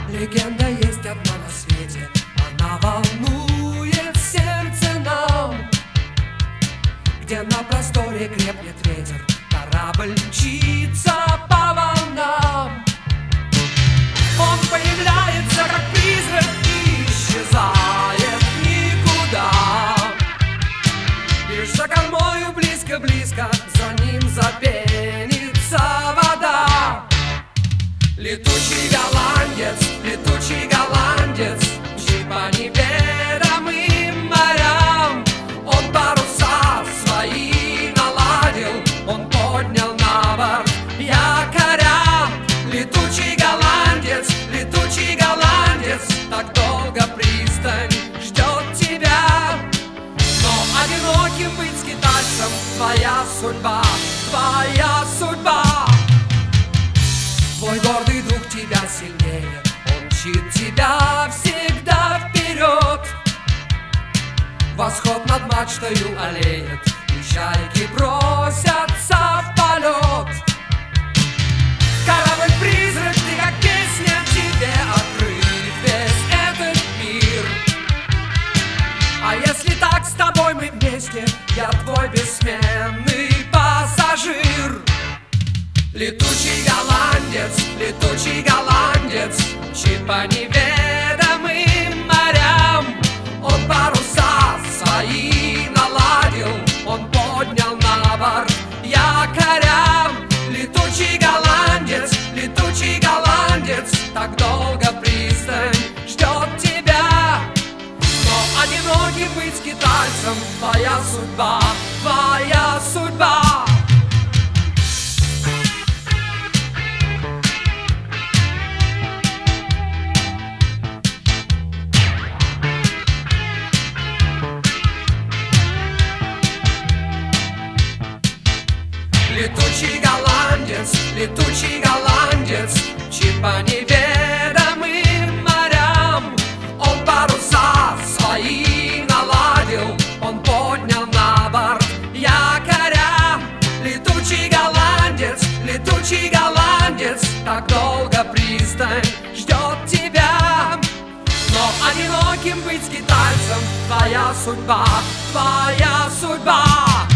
Легенда есть одна на свете, она волнует сердце нам. Где на просторе крепнет ветер, корабль мчится по волнам. Он появляется, как призрак, и исчезает никуда. Лишь за кормою близко-близко за ним запенится вода. Летучий голландец, мчит по неведомым морям. Он паруса свои наладил, он поднял на борт якоря. Летучий голландец, так долго пристань ждет тебя. Но одиноким быть скитальцем твоя судьба, твоя судьба. Твой гордый дух тебя сильнее, он мчит тебя всегда вперед. Восход над мачтою олеет, и чайки бросятся в полет. Корабль-призрак, ты как песня, тебе открыт весь этот мир. А если так с тобой мы вместе, я твой бессменный пассажир. Летучий голландец, мчит по неведомым морям. Он паруса свои наладил, он поднял на борт якоря. Летучий голландец, так долго пристань ждет тебя. Но одиноким быть скитальцем твоя судьба, твоя судьба. Летучий голландец, мчит по неведомым морям. Он паруса свои наладил, он поднял на борт якоря. Летучий голландец, так долго пристань ждет тебя. Но одиноким быть скитальцем твоя судьба, твоя судьба.